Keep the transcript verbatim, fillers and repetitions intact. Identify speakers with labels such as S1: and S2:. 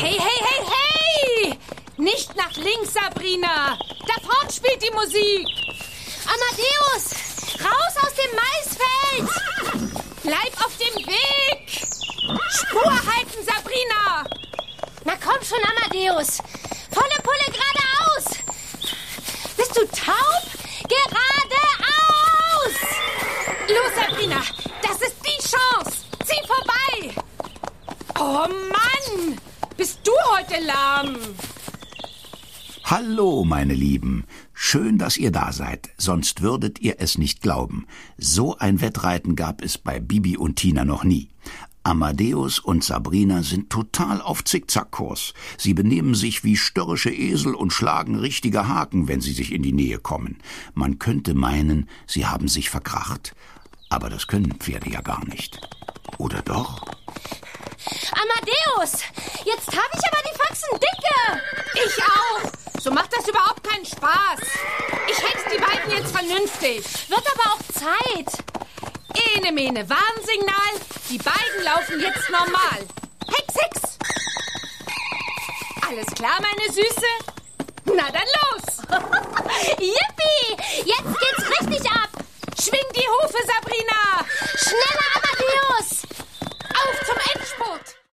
S1: Hey, hey, hey, hey! Nicht nach links, Sabrina! Da vorne spielt die Musik!
S2: Amadeus! Raus aus dem Maisfeld!
S1: Bleib auf dem Weg! Spur halten, Sabrina!
S2: Na komm schon, Amadeus! Volle Pulle geradeaus! Bist du taub? Geradeaus!
S1: Los, Sabrina! Das ist die Chance! Zieh vorbei! Oh Mann! Bist du heute lahm?
S3: Hallo, meine Lieben. Schön, dass ihr da seid, sonst würdet ihr es nicht glauben. So ein Wettreiten gab es bei Bibi und Tina noch nie. Amadeus und Sabrina sind total auf Zickzackkurs. Sie benehmen sich wie störrische Esel und schlagen richtige Haken, wenn sie sich in die Nähe kommen. Man könnte meinen, sie haben sich verkracht. Aber das können Pferde ja gar nicht. Oder doch?
S2: Amadeus! Jetzt habe ich aber die Faxen dicke!
S1: Ich auch! So macht das überhaupt keinen Spaß. Ich hex die beiden jetzt vernünftig.
S2: Wird aber auch Zeit.
S1: Ene, mene, Warnsignal. Die beiden laufen jetzt normal. Hex, hex. Alles klar, meine Süße? Na dann los.
S2: Yippie!